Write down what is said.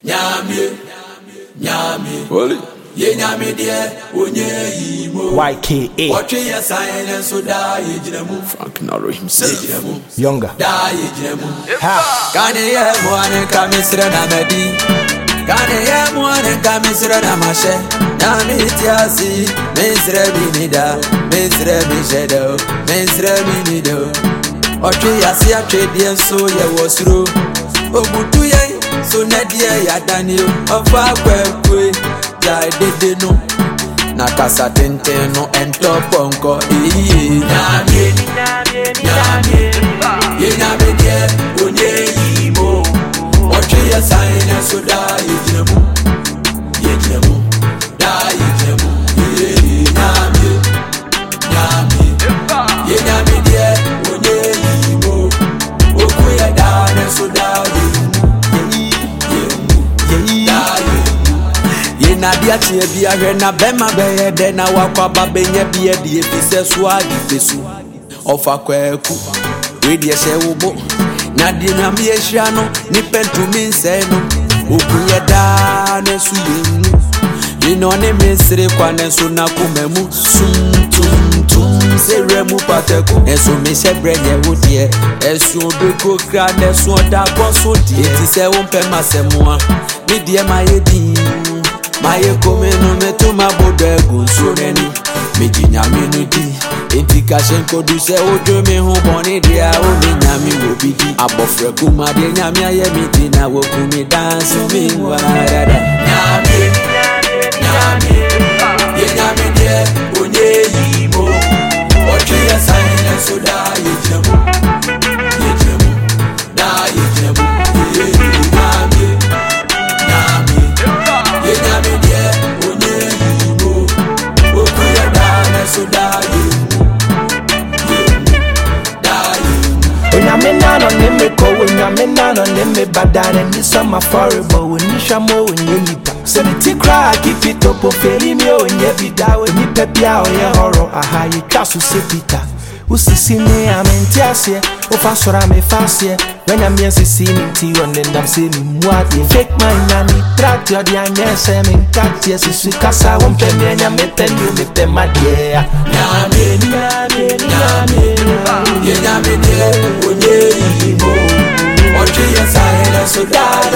Holy. YKA Frank Naro himself. Younger. Kane ye mwane kamisira na medi. Kane ye mwane kamisira na mashe. Na mitiasi, mesre binida, mesre bijedo, mesre binido. Oche yasi a trade so ye wasro. Obutu ye so nedie ya Daniel. Ofa kwe ya dede no. Na kasa tente no ento ponko. Nyamie. Ye nyame die onye yimo. Oche ya saine so da yejemu. Da yejemu. Nyame. Ye nyame die onye yimo. Oku ya da ne so da yejemu. Ye nadia tie bia hwe na bema beye de na wakwa babenya bia die fise so agifesu. Ofa kwaku we die se wobo na die na me ehia no ni pentumi nse no okuye da na su yenu ye no ne mesre kwa na so na komemu sum tum se remu pateku enso me se brenye wo die esu obeko kra na so da koso die ti se wo mpe masemu me die mayedi maye komenu metuma bodegu soreni mejinya menudi Intika shenko du se ojo me hu boni dia o me nyami wo bidi abofre kuma de nyami aye mi di na wo kumi dance mi wa dada nyami ye nyami de onye yimo oji ya saine so da yejemu da yejemu nyami ye nyami de onye yimo okuya da na so da Nyamena no neme ko nyamena no neme badare ni sama forever we ni shamo we ni nipa se ti cry keep it up oferi mi o nye bida we ni pepia o ye horo aha ye twaso se pita usisi ni amenti ase o fa sora me fasie when am yes see me ti on them dam say me muade fake man na ni track your dia nyese me cat yes su kasa won pe me nya me pendu me pe madie ye nyame de onye yimo oji ya saine so da